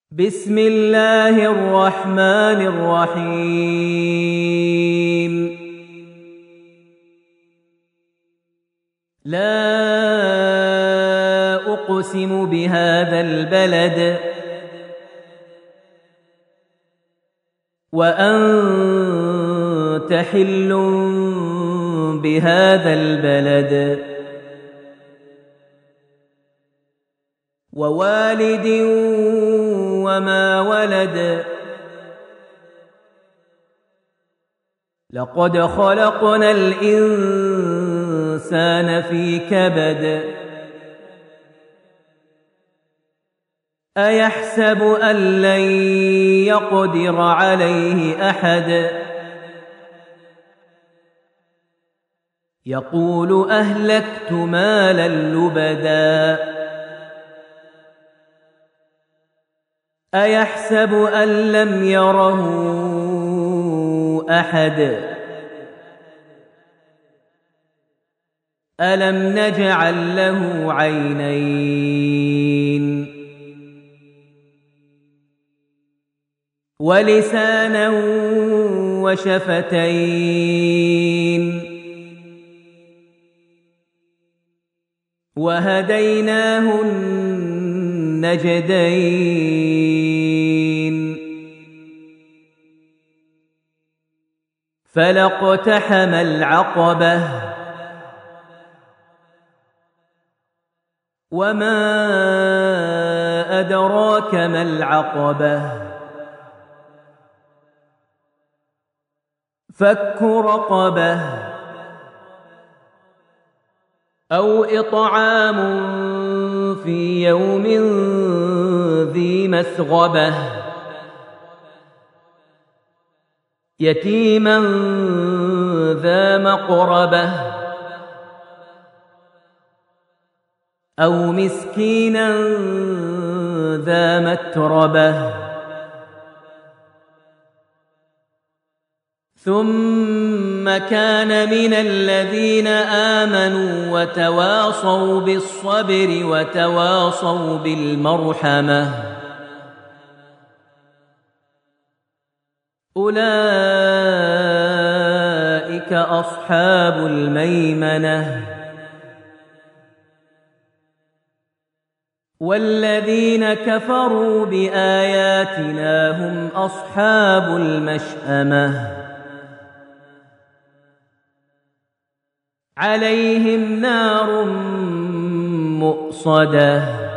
بسم الله الرحمن الرحيم. لا أقسم بهذا البلد وأنت حل بهذا البلد ووالد وما ولد لقد خلقنا الإنسان في كبد أيحسب أن لن يقدر عليه أحد يقول أهلكت مالا لبدا أيحسب أن لم يره أحد ألم نجعل له عينين ولسانا وشفتين وهديناه النجدين فلاقتحم العقبة وما أدراك ما العقبة فك رقبة أو إطعام في يوم ذي مسغبة يتيما ذا مقربة أو مسكينا ذا متربة ثم كان من الذين آمنوا وتواصوا بالصبر وتواصوا بالمرحمة أولئك أصحاب الميمنة والذين كفروا بآياتنا هم أصحاب المشأمة عليهم نار مؤصدة